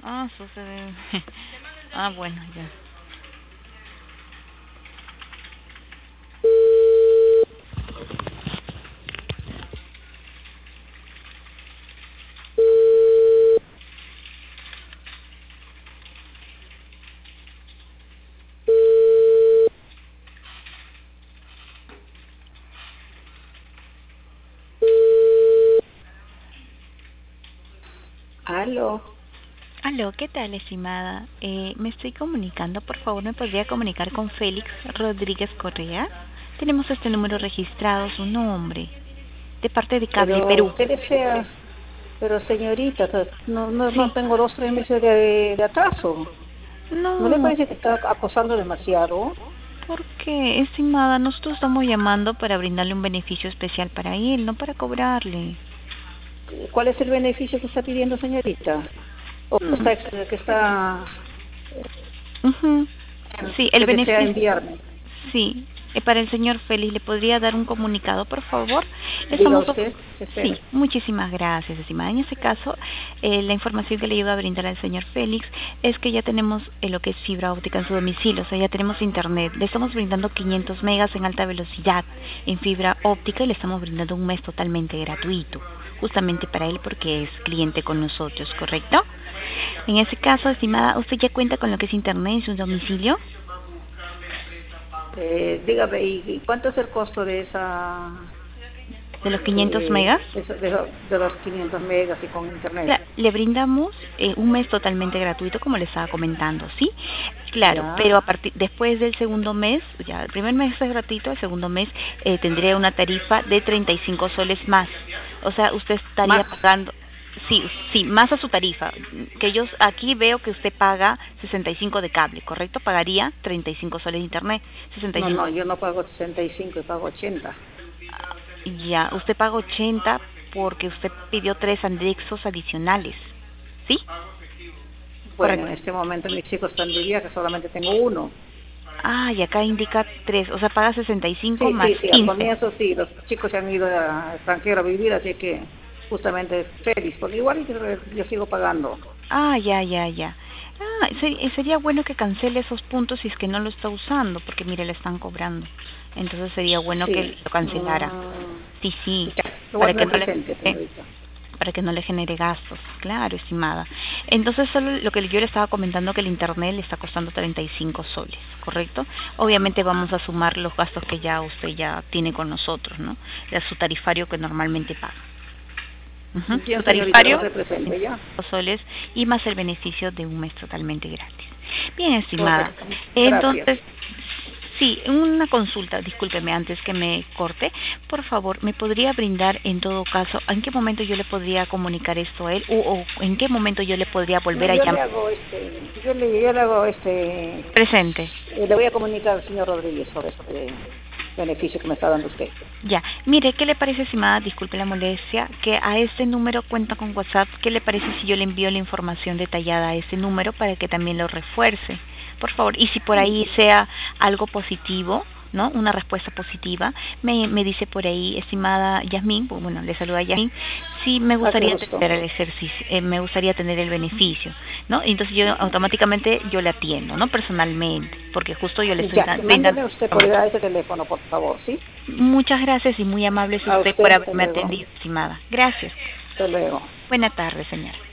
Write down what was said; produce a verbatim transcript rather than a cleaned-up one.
Ah, sucede. Ah, bueno, ya. Aló. Aló, ¿qué tal, estimada? Eh, me estoy comunicando, por favor, ¿me podría comunicar con Félix Rodríguez Correa? Tenemos este número registrado, su nombre, de parte de Cable Perú. Pero, ¿qué desea? Pero, señorita, to- no, no, no Sí, tengo dos, tres meses de, de atraso. ¿No le no, parece que está acosando demasiado? ¿por qué, estimada? Nosotros estamos llamando para brindarle un beneficio especial para él, no para cobrarle. ¿Cuál es el beneficio que está pidiendo, señorita? ¿O que Mm, está, ex- que está, ujú. Sí, el que desea beneficio. enviarme? Sí, eh, para el señor Félix, ¿le podría dar un comunicado, por favor? Le Diga estamos of- usted, Sí, espero. muchísimas gracias, estimada. En ese caso, eh, la información que le iba a brindar al señor Félix es que ya tenemos eh, lo que es fibra óptica en su domicilio, o sea, ya tenemos internet. Le estamos brindando quinientos megas en alta velocidad en fibra óptica y le estamos brindando un mes totalmente gratuito, justamente para él porque es cliente con nosotros, ¿correcto? En ese caso, estimada, ¿usted ya cuenta con lo que es internet en su domicilio? Eh, dígame, ¿y, y cuánto es el costo de esa, De los quinientos de, megas. eso- de, eso- de los quinientos megas y con internet? Cla- Le brindamos eh, un mes totalmente gratuito, como le estaba comentando, ¿sí? Claro, Ya, pero a partir después del segundo mes, ya el primer mes es gratuito, el segundo mes eh, tendría una tarifa de treinta y cinco soles más. O sea, usted estaría más. pagando, sí, sí, más a su tarifa. Que yo aquí veo que usted paga sesenta y cinco de cable, ¿correcto? Pagaría treinta y cinco soles de internet, sesenta y No, no, cinco. yo no pago sesenta y cinco y pago ochenta. Ya, usted paga ochenta porque usted pidió tres anexos adicionales, ¿sí? Bueno, en Correcto. este momento mis chicos están de viaje, solamente tengo uno. Ah, y acá indica tres, o sea, paga sesenta y cinco Sí, más sí, sí, al quince. comienzo sí, los chicos se han ido a extranjero a vivir, así que justamente feliz, porque igual yo, yo sigo pagando. Ah, ya, ya, ya. Ah, se- sería bueno que cancele esos puntos si es que no lo está usando, porque mire, le están cobrando. Entonces sería bueno que Sí, lo cancelara. mm, Sí, sí, ya, lo voy a para que tener no le presente, señorita. para que no le genere gastos. Claro, estimada. Entonces, solo lo que yo le estaba comentando que el internet le está costando treinta y cinco soles, ¿correcto? Obviamente vamos a sumar los gastos que ya usted ya tiene con nosotros, ¿no? De su tarifario que normalmente paga. Ujú. Su Bien, señorita, lo voy a tarifario, tener presente, veinticinco ¿ya? soles y más el beneficio de un mes totalmente gratis. Bien, estimada. Correcto. Gracias. Entonces, sí, una consulta, discúlpeme antes que me corte. Por favor, ¿me podría brindar en todo caso en qué momento yo le podría comunicar esto a él o, o en qué momento yo le podría No, volver a yo le llamar? hago este, yo le, yo le hago este, Presente. eh, le voy a comunicar al señor Rodríguez sobre este beneficio que me está dando usted. Ya, mire, ¿qué le parece, estimada? Disculpe la molestia, que a este número cuenta con WhatsApp. ¿Qué le parece si yo le envío la información detallada a ese número para que también lo refuerce? Por favor, y si por ahí sea algo positivo, ¿no? Una respuesta positiva, me, me dice por ahí, estimada Yasmín, pues, bueno, le saluda Yasmín, sí me Ah, qué gustaría gusto. tener el ejercicio, eh, me gustaría tener el beneficio, ¿no? Entonces yo automáticamente yo le atiendo, ¿no? Personalmente, porque justo yo le estoy Ya, da- brindando mándeme usted por información. a ese teléfono, por favor, ¿sí? Muchas gracias y muy amable es A usted por usted, hasta haberme luego. atendido, estimada. Gracias. Hasta luego. Buena tarde, señora.